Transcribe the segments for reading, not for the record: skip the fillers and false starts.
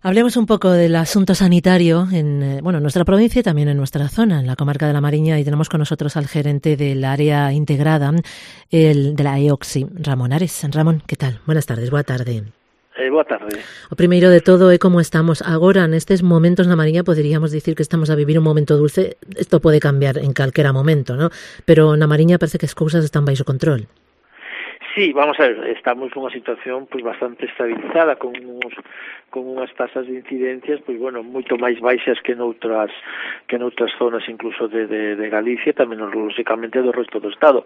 Hablemos un poco del asunto sanitario en nuestra provincia y también en nuestra zona, en la comarca de La Mariña, y tenemos con nosotros al gerente del área integrada de la EOCSI, Ramón Ares. Ramón, ¿qué tal? Buenas tardes, boa tarde. Boa tarde. O primeiro de todo é como estamos agora nestes momentos na Mariña. Poderíamos dicir que estamos a vivir un momento dulce. Isto pode cambiar en calquera momento, ¿no? Pero na Mariña parece que as cousas están baixo control. Sí, vamos a ver, estamos nunha situación pues bastante estabilizada con unhas tasas de incidencias moito máis baixas que noutras zonas incluso de Galicia, tamén lógicamente do resto do Estado.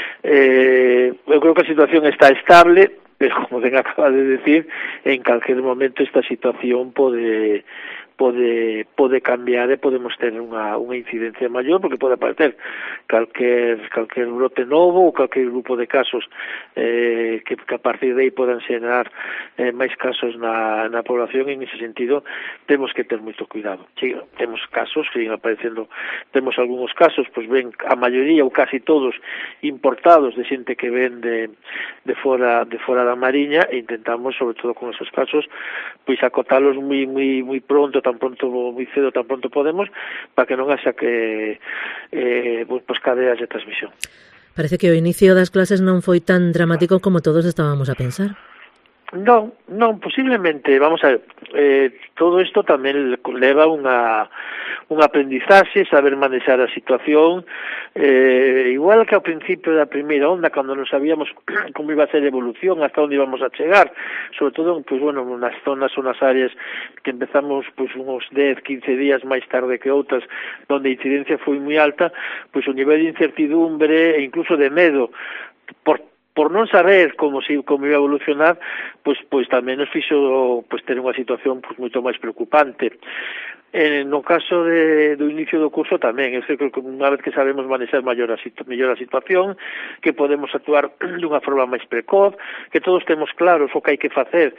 Eu creo que a situación está estable, pero como ben acaba de decir, en calquer momento esta situación pode cambiar e podemos ter unha incidencia maior, porque pode aparecer calquer brote novo ou calquer grupo de casos que a partir de aí podan xerar máis casos na población. En ese sentido temos que ter moito cuidado. Sí, temos casos que siguen aparecendo, temos algúns casos, ben a maioría ou casi todos importados de xente que ven de fora da Mariña, e intentamos, sobre todo con esos casos, acotalos moi pronto, moi cedo, tan pronto podemos, para que non haxa que cadeas de transmisión. Parece que o inicio das clases non foi tan dramático como todos estábamos a pensar. Non, posiblemente, vamos a ver, todo isto tamén leva un aprendizaxe, saber manexar a situación, igual que ao principio da primeira onda, cando non sabíamos como iba a ser a evolución, hasta onde íbamos a chegar, sobre todo, nas zonas ou nas áreas que empezamos uns 10, 15 días máis tarde que outras, onde a incidencia foi moi alta, o nivel de incertidumbre e incluso de medo por non saber como iba a evolucionar, tamén nos fixo ter unha situación moito máis preocupante. No caso do inicio do curso tamén, eu creo que unha vez que sabemos manexar mellor a situación, que podemos actuar dunha forma máis precoz, que todos temos claros o que hai que facer,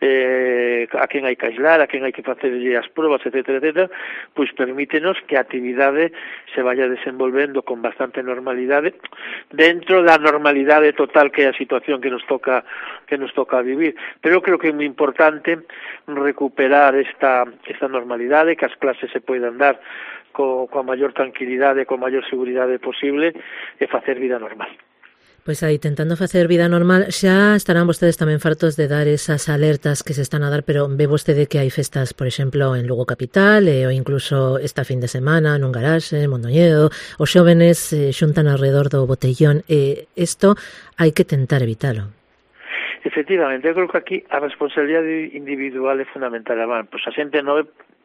a quen hai que aislar, a quen hai que facer as probas, etcétera, permítenos que a actividade se vaya desenvolvendo con bastante normalidade, dentro da normalidade total que é a situación que nos toca vivir. Pero eu creo que é moi importante recuperar esta normalidade, que as clases se poidan dar coa maior tranquilidade, coa maior seguridade posible, e facer vida normal. Pois aí, tentando facer vida normal, xa estarán vostedes tamén fartos de dar esas alertas que se están a dar, pero ve vostede que hai festas, por exemplo, en Lugo capital, ou incluso esta fin de semana nun garaxe, en Mondoñedo, os xóvenes xuntan alrededor do botellón, e isto hai que tentar evitalo. Efectivamente, eu creo que aquí a responsabilidade individual é fundamental. A xente nova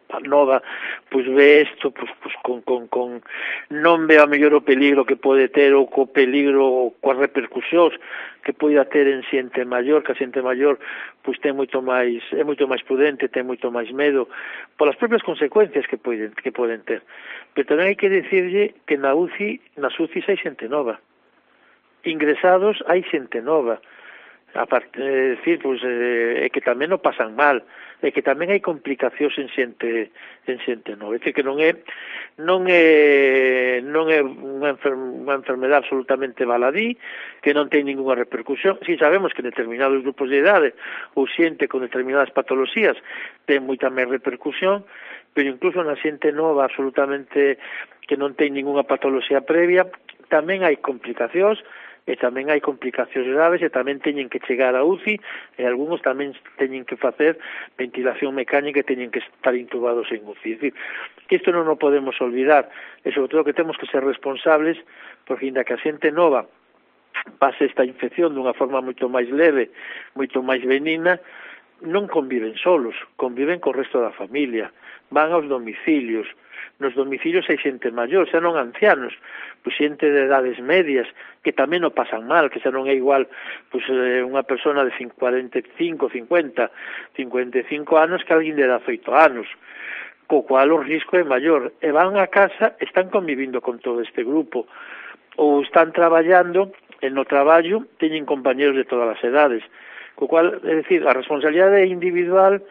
ve isto con non ve a mellor o peligro que pode ter, ou co peligro, coas repercusións que poida ter en xente maior, que a xente maior é moito máis prudente, ten moito máis medo polas propias consecuencias que poden ter. Pero tamén hai que dicirlle que nas UCIs hai xente nova, ingresados hai xente nova, é que tamén non pasan mal, é que tamén hai complicacións en xente nova. É dicir, que non é unha enfermedade absolutamente baladí, que non ten ninguna repercusión. Si sabemos que en determinados grupos de idade ou xente con determinadas patoloxías ten moita máis repercusión, pero incluso na xente nova absolutamente que non ten ninguna patoloxía previa, tamén hai complicacións, e tamén hai complicacións graves, e tamén teñen que chegar a UCI, e algúns tamén teñen que facer ventilación mecánica e teñen que estar intubados en UCI. É dicir, que isto non o podemos olvidar, e sobre todo que temos que ser responsables, porque ainda que a xente nova pase esta infección dunha forma moito máis leve, moito máis benigna, non conviven solos, conviven co resto da familia, van aos domicilios. Nos domicilios hai xente maior, xa non ancianos, xente de edades medias, que tamén o pasan mal, que xa non é igual unha persona de 45, 50, 55 anos que alguén de 18 anos, co cual o risco é maior. E van a casa, están convivindo con todo este grupo, ou están traballando, e no traballo teñen compañeros de todas as edades, co cual, é dicir, a responsabilidade individual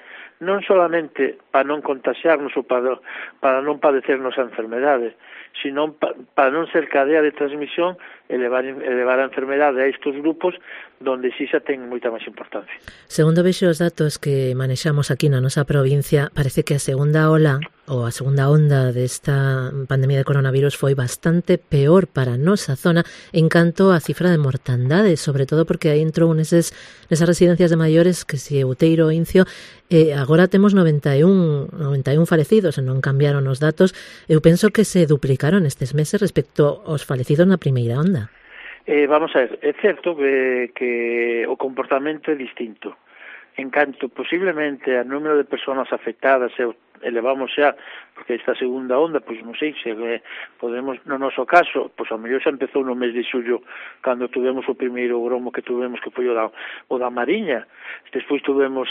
non solamente para non contaxiarnos ou para non padecernos a enfermedade, sino para non ser cadea de transmisión e levar a enfermedade a estes grupos donde sí xa ten moita máis importancia. Segundo vexo os datos que manexamos aquí na nosa provincia, parece que a segunda ola ou a segunda onda desta pandemia de coronavirus foi bastante peor para a nosa zona en canto a cifra de mortandade, sobre todo porque aí entrou nesas residencias de maiores que se Outeiro ou Incio, agora temos 91 falecidos, non cambiaron os datos. Eu penso que se duplicaron estes meses respecto aos falecidos na primeira onda. Vamos a ver, é certo que o comportamento é distinto. En canto posiblemente a número de persoas afectadas elevamos xa, porque esta segunda onda, pois non sei, se podemos, no noso caso, pois a mellor xa empezou no mes de xullo, cando tuvemos o primeiro gromo que tuvemos, que foi o da Mariña. Despois tuvemos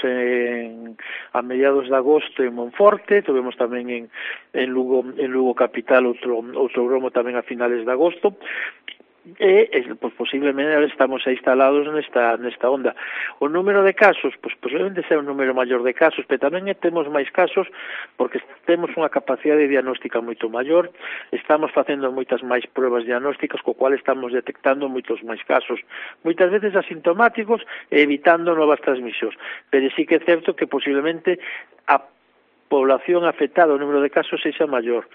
a mediados de agosto en Monforte, tuvemos tamén en Lugo capital outro gromo tamén a finales de agosto, pues posiblemente estamos instalados nesta onda. O número de casos, pues posiblemente sea un número maior de casos, pero tamén temos máis casos porque temos unha capacidade diagnóstica moito maior, estamos facendo moitas máis pruebas diagnósticas, co cual estamos detectando moitos máis casos, moitas veces asintomáticos e evitando novas transmisións, pero sí que é certo que posiblemente a población afectada, o número de casos sexa maior.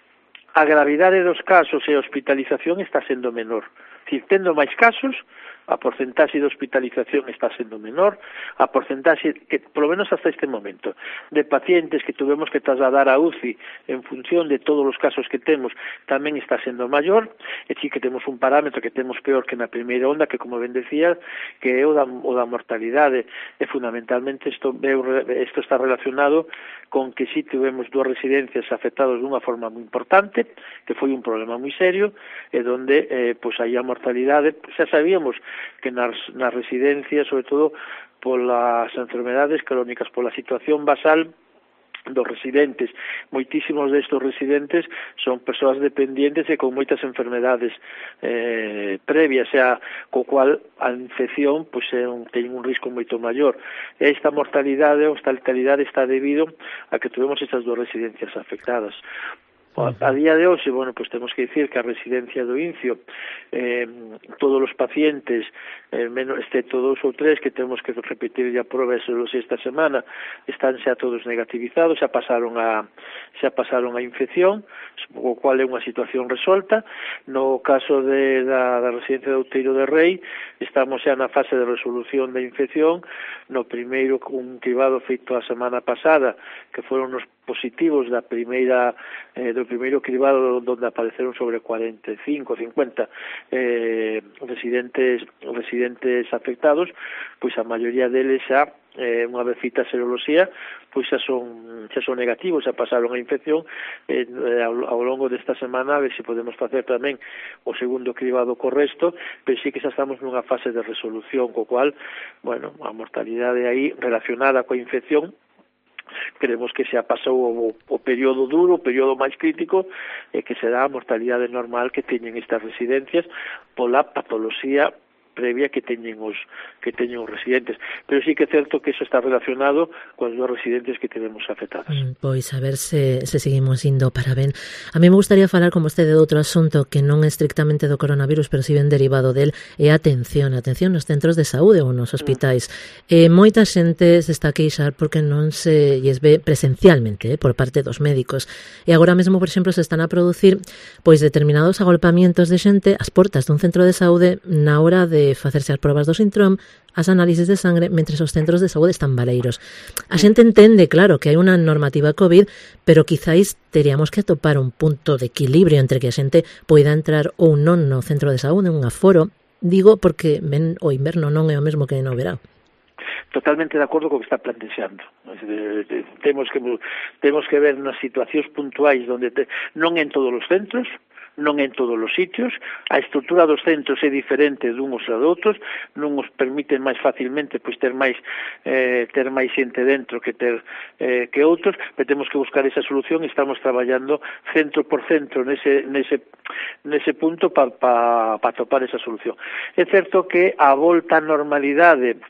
A gravidade dos casos e a hospitalización está sendo menor. Si tendo máis casos, a porcentaxe de hospitalización está sendo menor, a porcentaxe, que polo menos hasta este momento, de pacientes que tuvemos que trasladar a UCI en función de todos os casos que temos, tamén está sendo maior, e sí que temos un parámetro que temos peor que na primeira onda, que como ben decía, que é o da mortalidade, e fundamentalmente isto está relacionado con que sí tivemos 2 residencias afectadas dunha forma moi importante, que foi un problema moi serio, e donde pois aí a mortalidade, xa sabíamos que nas residencias, sobre todo polas enfermedades crónicas, pola situación basal dos residentes, moitísimos destes residentes son persoas dependientes e con moitas enfermedades previas, xa co cual a infección pois ten un risco moito maior. Esta mortalidade ou esta letalidade está debido a que tuvemos estas 2 residencias afectadas. A día de hoxe, bueno, pues temos que dicir que a residencia do Incio, todos os pacientes, menos excepto 2 ou 3 que temos que repetir a proba esta semana, están xa todos negativizados, xa pasaron a infección, o cual é unha situación resolta. No caso da residencia de Outeiro de Rei, estamos xa na fase de resolución da infección. No primeiro un cribado feito a semana pasada, que foron os positivos do primeiro cribado, donde apareceron sobre 45, 50 residentes afectados, pois a maioría deles xa unha vez feita a seroloxía, pois xa son negativos, xa pasaron a infección. Ao longo desta semana a ver se podemos facer tamén o segundo cribado co resto, pero sí que xa estamos nunha fase de resolución, co cual, bueno, a mortalidade aí relacionada coa infección, creemos que xa pasou o período duro, o período máis crítico, e que será a mortalidade normal que teñen estas residencias pola patoloxía previa que teñen os residentes, pero sí que é certo que eso está relacionado coas 2 residentes que tenemos afectadas. Pois a ver se seguimos indo para ben. A mí me gustaría falar con vostede de outro asunto que non é estrictamente do coronavirus, pero si ben derivado del, é a atención nos centros de saúde ou nos hospitais. Moita xente se está a queixar porque non se lles ve presencialmente por parte dos médicos, e agora mesmo, por exemplo, se están a producir pois determinados agolpamientos de xente ás portas dun centro de saúde na hora de facerse as probas do síndrome, as análisis de sangre, mentre os centros de saúde están baleiros. A xente entende, claro, que hai unha normativa COVID, pero quizáis teríamos que atopar un punto de equilibrio entre que a xente poida entrar ou non no centro de saúde, un aforo. Digo porque o inverno non é o mesmo que no verán. Totalmente de acordo co que está plantexando. Temos que ver nas situacións puntuais donde non en todos os centros, non en todos os sitios, a estrutura dos centros é diferente duns a outros, non os permiten máis facilmente pois ter máis xente dentro que outros, pero temos que buscar esa solución e estamos traballando centro por centro nese punto para topar esa solución. É certo que a volta á normalidade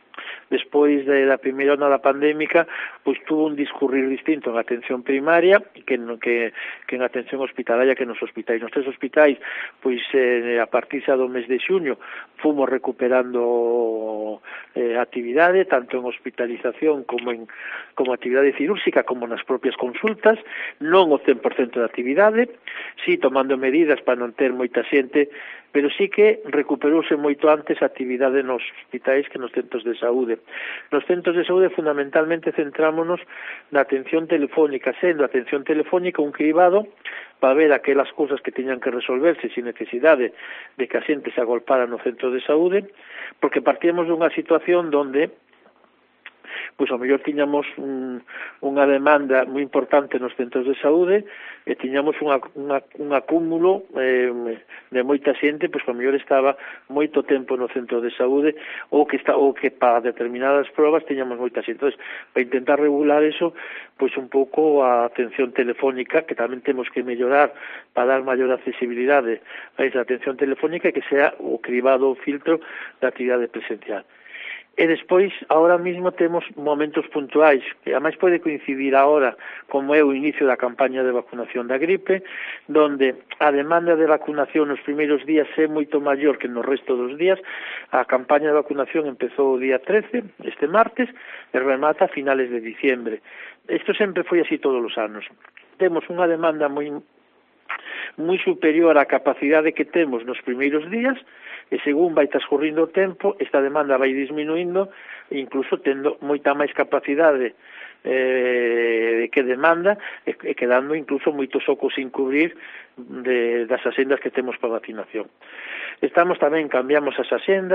despois da primeira onda da pandémica, pois tuvo un discurrir distinto en atención primaria que en atención hospitalaria que nos hospitais. Nos 3 hospitais, pois a partir xa do mes de xuño, fomos recuperando actividade, tanto en hospitalización como actividade cirúrxica, como nas propias consultas, non o 100% de actividade, sí tomando medidas para non ter moita xente, pero sí que recuperouse moito antes a actividade nos hospitais que nos centros de saúde. Nos centros de saúde fundamentalmente centrámonos na atención telefónica, sendo a atención telefónica un cribado para ver aquelas cousas que teñan que resolverse sin necesidade de que a xente se agolpara no centro de saúde, porque partíamos dunha situación donde pois ao mellor tiñamos unha demanda moi importante nos centros de saúde e tiñamos un acúmulo de moita xente, pois ao mellor estaba moito tempo no centro de saúde ou que para determinadas probas tiñamos moita xente. Entón, para intentar regular eso, pois un pouco a atención telefónica, que tamén temos que mellorar para dar maior accesibilidade a esa atención telefónica e que sea o cribado o filtro da actividade presencial. E despois, ahora mesmo temos momentos puntuais, que ademais pode coincidir ahora, como é o inicio da campaña de vacunación da gripe, donde a demanda de vacunación nos primeiros días é moito maior que no resto dos días. A campaña de vacunación empezou o día 13, este martes, e remata a finales de diciembre. Isto sempre foi así todos os anos. Temos unha demanda moi superior á capacidade que temos nos primeiros días, e según vai transcurrindo o tempo, esta demanda vai disminuindo, incluso tendo moita máis capacidade que demanda, e quedando incluso moitos ocos sin cubrir das axendas que temos para vacinación. Cambiamos as axendas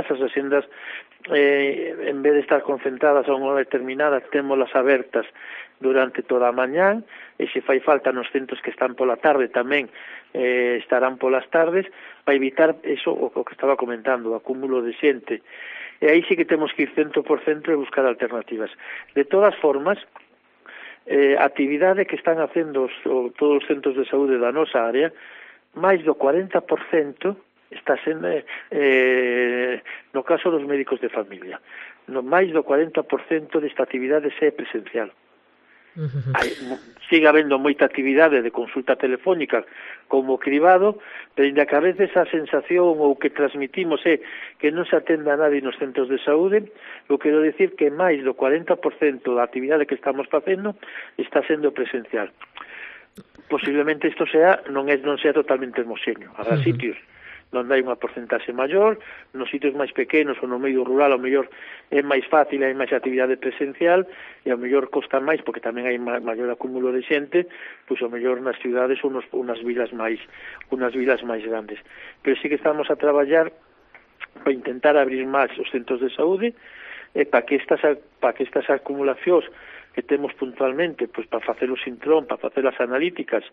en vez de estar concentradas a unha hora determinada, témolas abertas durante toda a mañá, e se fai falta nos centros que están pola tarde tamén estarán polas tardes, para evitar eso, o que estaba comentando, o acúmulo de xente. E aí sí que temos que ir 100% e buscar alternativas. De todas formas, a actividade que están facendo todos os centros de saúde da nosa área, máis do 40% está sendo, no caso dos médicos de familia, máis do 40% desta actividade é presencial. Sigue habendo moita actividade de consulta telefónica como cribado, pero ainda que a veces a sensación ou que transmitimos é que non se atenda a nadie nos centros de saúde, eu quero dicir que máis do 40% da actividade que estamos facendo está sendo presencial. Posiblemente isto non sea totalmente homoxéneo. Habrá sitios onde hai unha porcentaxe maior, nos sitios máis pequenos ou no medio rural ao mellor é máis fácil, hai máis actividade presencial e ao mellor costa máis porque tamén hai maior acúmulo de xente, pois ao mellor nas cidades ou unas vilas máis grandes. Pero sí que estamos a traballar para intentar abrir máis os centros de saúde e para que estas acumulacións que temos puntualmente, pois para facer o sintrón, para facer as analíticas,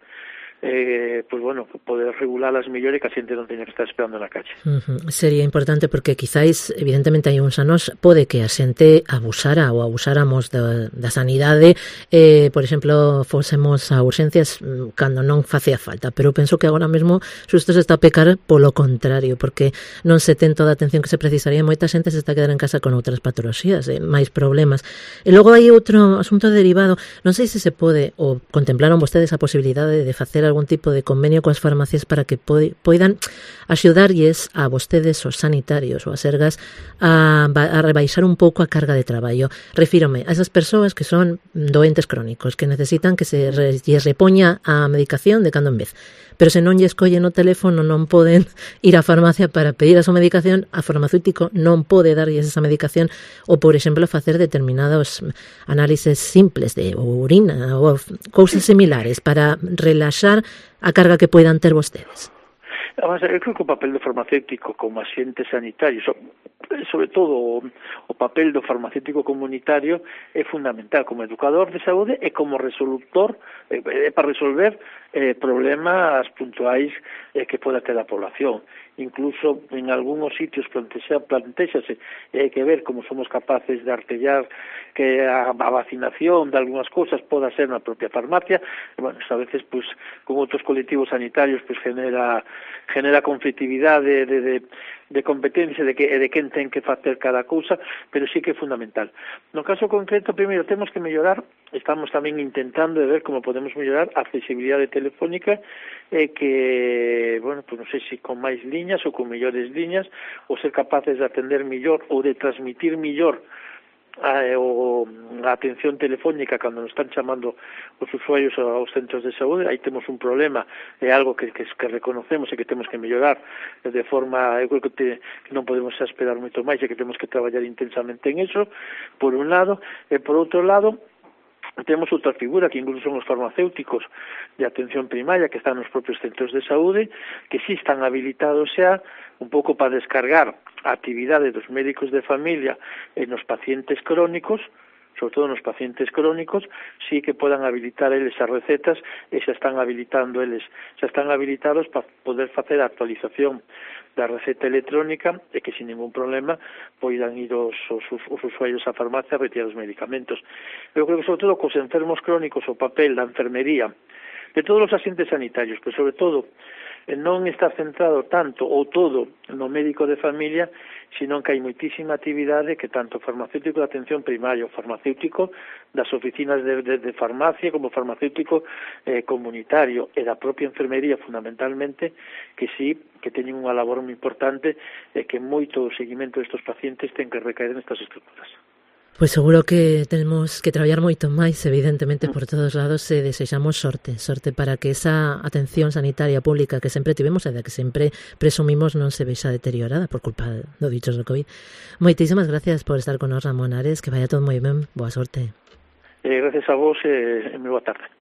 pois bueno, poder regulalas mellor e que a xente non teña que estar esperando na calle. Sería importante porque quizáis, evidentemente hai uns anos, pode que a xente abusara ou abusáramos da sanidade, por exemplo, fósemos a urxencias cando non facía falta, pero penso que agora mesmo xusto se está a pecar polo contrario, porque non se ten toda a atención que se precisaría, moita xente se está a quedar en casa con outras patoloxías, máis problemas. E logo hai outro asunto derivado, non sei se se pode, ou contemplaron vostedes a posibilidade de facer algún tipo de convenio coas farmacias para que poidan axudarlles a vostedes, os sanitarios ou as sergas a rebaixar un pouco a carga de traballo. Refírome a esas persoas que son doentes crónicos, que necesitan que se lles repoña a medicación de cando en vez, pero se non lles collen o teléfono non poden ir á farmacia para pedir a súa medicación, a farmacéutico non pode darlles esa medicación, ou por exemplo facer determinados análises simples de urina ou cousas similares para relaxar a carga que poidan ter vostedes. Además, eu creo que o papel do farmacéutico como agente sanitario, sobre todo o papel do farmacéutico comunitario é fundamental como educador de saúde e como resolutor para resolver problemas puntuais que poda ter a población. incluso en algúns sitios plantéxase, hai que ver como somos capaces de artellar que a vacinación de algunhas cousas poda ser na propia farmacia. Bueno, a veces pues con outros colectivos sanitarios pues genera conflictividade de competencia de quen ten que facer cada cousa, pero sí que é fundamental. No caso concreto, primeiro temos que mellorar, estamos tamén intentando de ver como podemos mellorar a accesibilidade telefónica, que, bueno, pues non sei se con máis liñas ou con mellores liñas, ou ser capaces de atender mellor ou de transmitir mellor a atención telefónica cando nos están chamando os usuarios aos centros de saúde. Aí temos un problema, é algo que reconocemos e que temos que mellorar de forma, eu creo que non podemos esperar moito máis e que temos que traballar intensamente en eso, por un lado, e por outro lado temos outra figura que incluso son os farmacéuticos de atención primaria que están nos propios centros de saúde, que sí están habilitados xa un pouco para descargar a actividade dos médicos de familia nos pacientes crónicos, sobre todo nos pacientes crónicos, sí que podan habilitar eles as recetas e xa están habilitados para poder facer a actualización da receta electrónica e que sin ningún problema poidan ir os usuarios á farmacia a retirar os medicamentos. Eu creo que sobre todo cos enfermos crónicos o papel da enfermería de todos os asistentes sanitarios, pero sobre todo non está centrado tanto ou todo no médico de familia, sino que hai moitísima actividade que tanto farmacéutico de atención primaria, farmacéutico das oficinas de farmacia, como farmacéutico comunitario e da propia enfermería fundamentalmente, que sí, que teñen unha labor moi importante e que moito o seguimento destes pacientes ten que recaer nestas estructuras. Pois seguro que temos que traballar moito máis, evidentemente, por todos lados, e desexamos sorte para que esa atención sanitaria pública que sempre tivemos e da que sempre presumimos non se vexa deteriorada por culpa do dichos do COVID. Moitísimas gracias por estar con nos, Ramón Ares, que vaya todo moi ben, boa sorte. Gracias a vos e moi boa tarde.